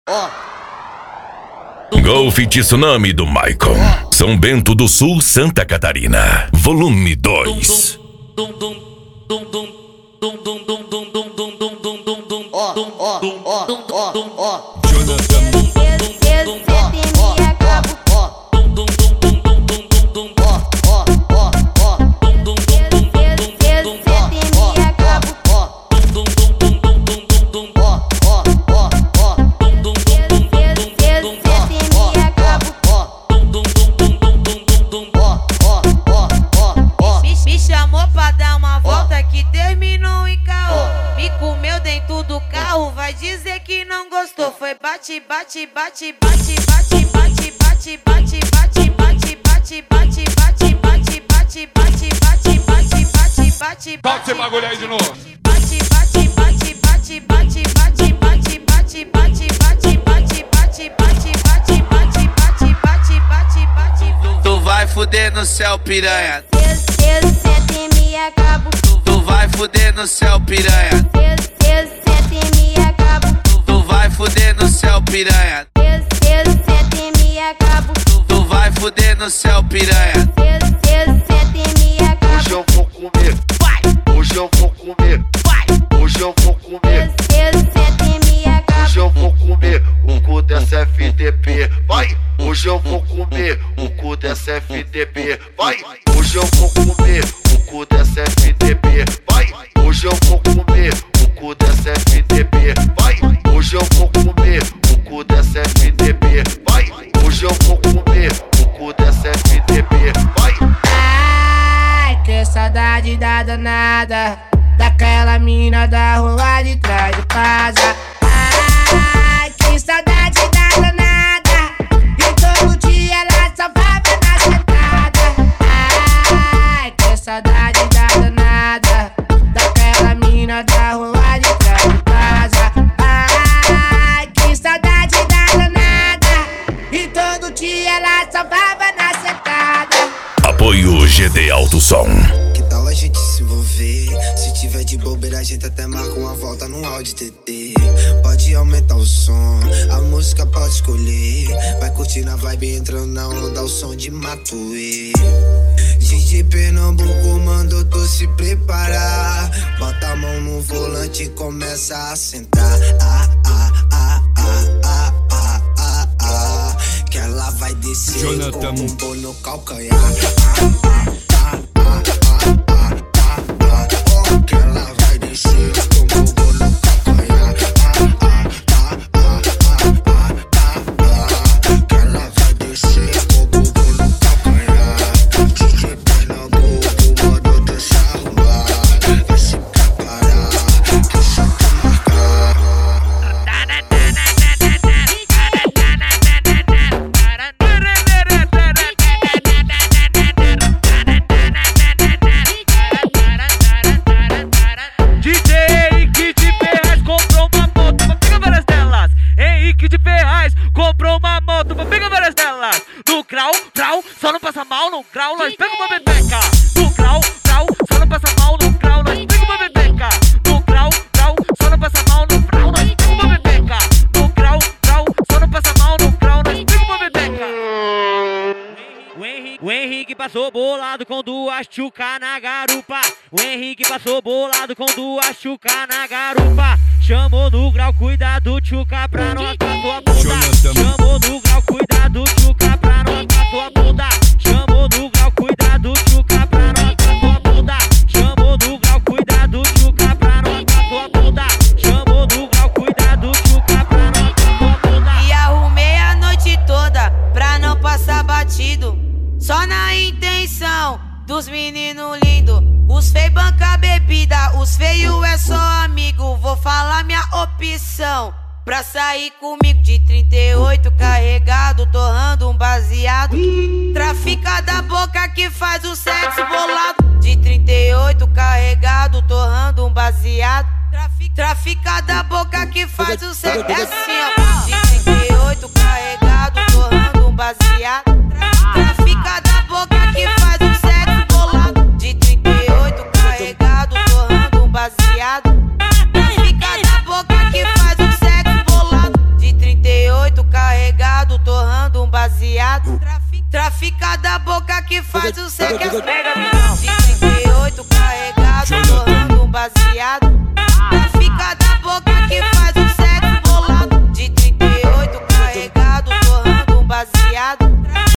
Golf Tsunami do Maicon, São Bento do Sul, Santa Catarina, volume 2. Me chamou pra dar uma volta que terminou em caô. Me comeu dentro do carro, vai dizer que não gostou. Foi bate, bate, bate, bate, bate, bate, bate, bate, bate, bate, bate, bate, bate, bate, bate, bate, bate, bate, bate, bate. Bate esse bagulho aí de novo. Bate, bate, bate, bate, bate, bate, bate, bate, bate, bate, bate, bate, bate, bate, bate, bate, bate, bate, bate. Tu vai fuder no céu, piranha. Eu sento e me acabo. Tu vai fuder no céu, piranha. Eu sento e me acabo. Tu vai fuder no céu, piranha. Eu sento e me acabo. Tu vai fuder no céu, piranha. Eu sento e me acabo. Hoje eu vou comer, vai. Hoje eu vou comer, vai. Hoje eu vou comer. Eu sento e me acabo. Hoje eu vou comer o cu dessa FDP, vai. Hoje eu vou comer o cu dessa FDP, vai. Hoje eu vou comer o cu dessa FDP, vai. Hoje eu vou comer o cu dessa FDP, vai. Hoje eu vou comer o cu dessa FDP, vai. Hoje eu vou comer o cu dessa FDP, vai. Ai, que saudade da danada, daquela mina da rua de trás de casa. Ai, que saudade da danada, e todo dia ela só vai ver na sentada. Ai, que saudade da danada, daquela mina da rua de trás de casa. Ai, que saudade da danada, e todo dia ela só vai ver na sentada. Apoio GD Alto Som. Que tal a gente se envolver? Se tiver de bobeira, a gente até marca uma volta no áudio TT. Pode aumentar o som, a música pode escolher. Vai curtindo a vibe, entrando na onda, o som de Matuê. DJ Pernambuco mandou tu se preparar. Bota a mão no volante e começa a sentar. Que ela vai descer com o bumbum no calcanhar. Que ela vai descer com o bumbum no calcanhar. Que ela vai descer com o bumbum no calcanhar. DJ Pernambuco mandou deixar rolar. Vai se preparar, deixa tu marcar. Comprou uma moto, pega várias delas. No grau, grau, só não passa mal no grau, nós pega uma bebeca. No grau, grau, só não passa mal no grau, nós pega uma bebeca. No grau, grau, só não passa mal no grau, nós pega uma bebeca. No grau, grau, só não passa mal no grau, nós pega uma bebeca. O Henrique passou bolado com duas tchuca na garupa. O Henrique passou bolado com duas tchuca na garupa. Chamou no grau, cuidado, tchuca, pra não acabar tua bunda. Chamou no grau, cuidado, tchuca, pra não acabar tua bunda. Chamou no grau, cuidado, tchuca, pra não acabar tua bunda. Chamou no grau, cuidado, tchuca, pra não acabar tua bunda. Chamou no grau, cuidado, tchuca, pra não acabar tua bunda. E arrumei a noite toda pra não passar batido. Só na intenção dos meninos lindos. Os feios banca bebida, os feios é só amigo. Vou falar minha opção pra sair comigo. De 38 carregado, torrando um baseado. Trafica da boca que faz o sexo bolado. De 38 carregado, torrando um baseado. Trafica da boca que faz o sexo. É assim, ó. De 38 carregado, torrando um baseado. Trafica da boca que faz o sexo bolado. De 38 carregado, torrando um baseado. Trafica da boca que faz o sexo bolado. De 38 baseado. Trafica da boca que faz o sequestro.